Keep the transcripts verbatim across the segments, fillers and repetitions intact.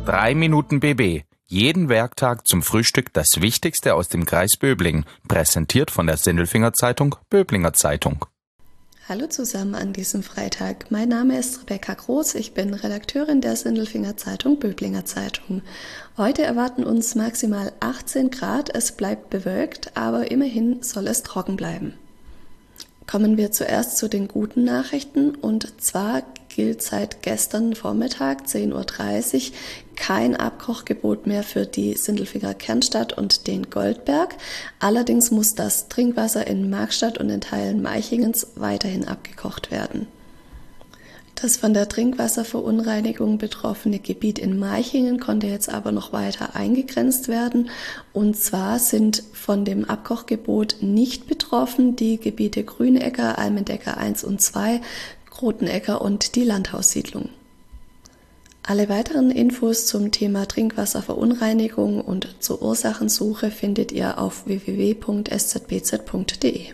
Drei Minuten B B. Jeden Werktag zum Frühstück das Wichtigste aus dem Kreis Böblingen. Präsentiert von der Sindelfinger Zeitung, Böblinger Zeitung. Hallo zusammen an diesem Freitag. Mein Name ist Rebecca Groß. Ich bin Redakteurin der Sindelfinger Zeitung, Böblinger Zeitung. Heute erwarten uns maximal achtzehn Grad. Es bleibt bewölkt, aber immerhin soll es trocken bleiben. Kommen wir zuerst zu den guten Nachrichten, und zwar gilt seit gestern Vormittag zehn Uhr dreißig kein Abkochgebot mehr für die Sindelfinger Kernstadt und den Goldberg. Allerdings muss das Trinkwasser in Markstadt und in Teilen Maichingens weiterhin abgekocht werden. Das von der Trinkwasserverunreinigung betroffene Gebiet in Maichingen konnte jetzt aber noch weiter eingegrenzt werden. Und zwar sind von dem Abkochgebot nicht betroffen die Gebiete Grünecker, Almendecker eins und zwei, Grotenecker und die Landhaussiedlung. Alle weiteren Infos zum Thema Trinkwasserverunreinigung und zur Ursachensuche findet ihr auf w w w punkt s z b z punkt d e.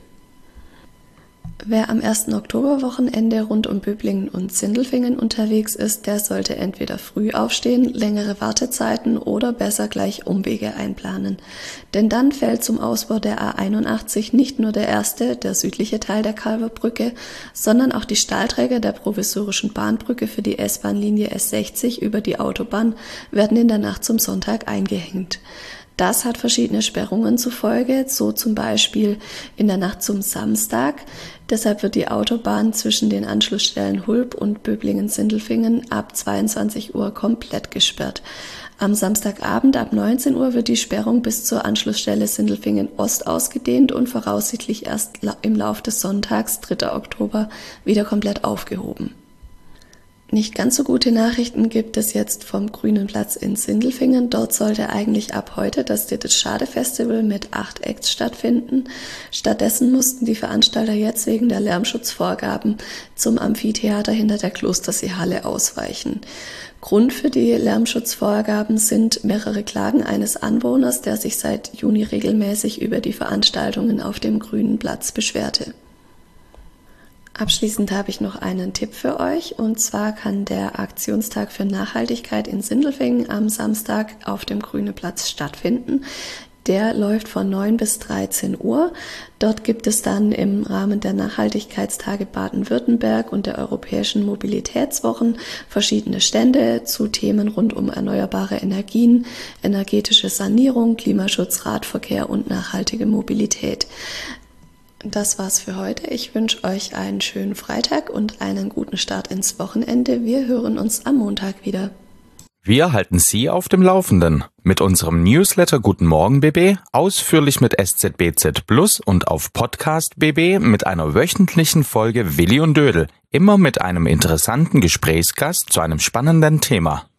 Wer am ersten Oktoberwochenende rund um Böblingen und Sindelfingen unterwegs ist, der sollte entweder früh aufstehen, längere Wartezeiten oder besser gleich Umwege einplanen. Denn dann fällt zum Ausbau der A einundachtzig nicht nur der erste, der südliche Teil der Kalverbrücke, sondern auch die Stahlträger der provisorischen Bahnbrücke für die S-Bahn-Linie S sechzig über die Autobahn werden in der Nacht zum Sonntag eingehängt. Das hat verschiedene Sperrungen zur Folge, so zum Beispiel in der Nacht zum Samstag. Deshalb wird die Autobahn zwischen den Anschlussstellen Hulb und Böblingen-Sindelfingen ab zweiundzwanzig Uhr komplett gesperrt. Am Samstagabend ab neunzehn Uhr wird die Sperrung bis zur Anschlussstelle Sindelfingen Ost ausgedehnt und voraussichtlich erst im Lauf des Sonntags, dritter Oktober, wieder komplett aufgehoben. Nicht ganz so gute Nachrichten gibt es jetzt vom Grünen Platz in Sindelfingen. Dort sollte eigentlich ab heute das Dittet Schade Festival mit acht Acts stattfinden. Stattdessen mussten die Veranstalter jetzt wegen der Lärmschutzvorgaben zum Amphitheater hinter der Klosterseehalle ausweichen. Grund für die Lärmschutzvorgaben sind mehrere Klagen eines Anwohners, der sich seit Juni regelmäßig über die Veranstaltungen auf dem Grünen Platz beschwerte. Abschließend habe ich noch einen Tipp für euch, und zwar kann der Aktionstag für Nachhaltigkeit in Sindelfingen am Samstag auf dem Grünen Platz stattfinden. Der läuft von neun bis dreizehn Uhr. Dort gibt es dann im Rahmen der Nachhaltigkeitstage Baden-Württemberg und der Europäischen Mobilitätswochen verschiedene Stände zu Themen rund um erneuerbare Energien, energetische Sanierung, Klimaschutz, Radverkehr und nachhaltige Mobilität. Das war's für heute. Ich wünsche euch einen schönen Freitag und einen guten Start ins Wochenende. Wir hören uns am Montag wieder. Wir halten Sie auf dem Laufenden mit unserem Newsletter Guten Morgen B B, ausführlich mit S Z B Z Plus und auf Podcast B B mit einer wöchentlichen Folge Willi und Dödel, immer mit einem interessanten Gesprächsgast zu einem spannenden Thema.